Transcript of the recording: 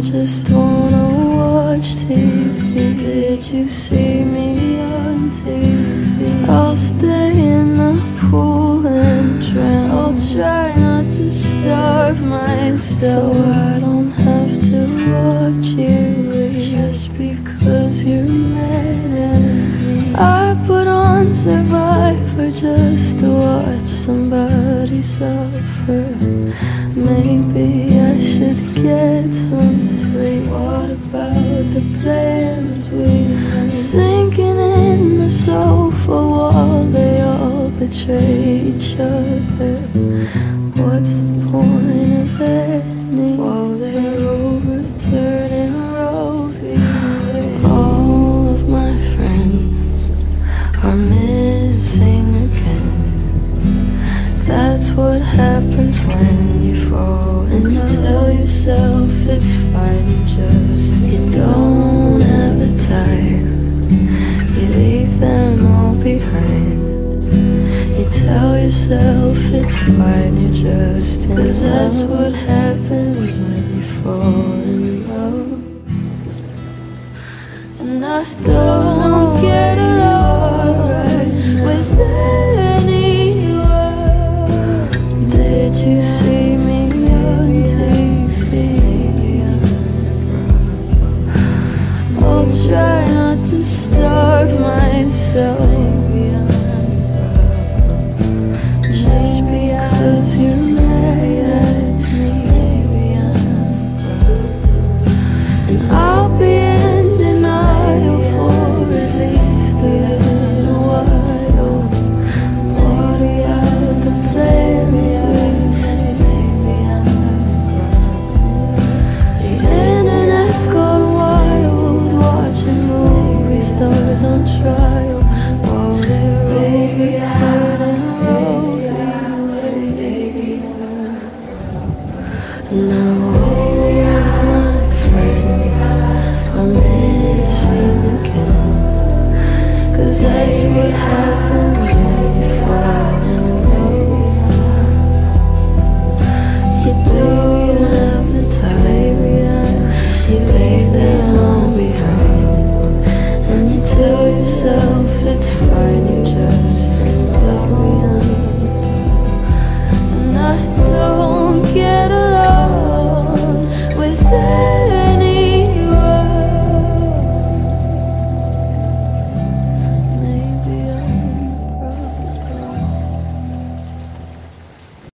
just wanna watch TV. Did you see me on TV? I'll stay in the pool and drown. I'll try not to starve myself, so I don't have to watch you leave just because you're mad at me. I put on Survivor just to watch somebody suffer. Maybe I should get some sleep. What about the plans we made? Sinking in the sofa wall, they all betray each other. What's the point of any while they're overturning Roe v. Wade? All of my friends are missing again. That's what happens when you fall and you tell yourself it's fine. You don't have the time. You leave them all behind. You tell yourself it's fine, you're just in love. 'Cause that's what happens when you fall in love. And I don't know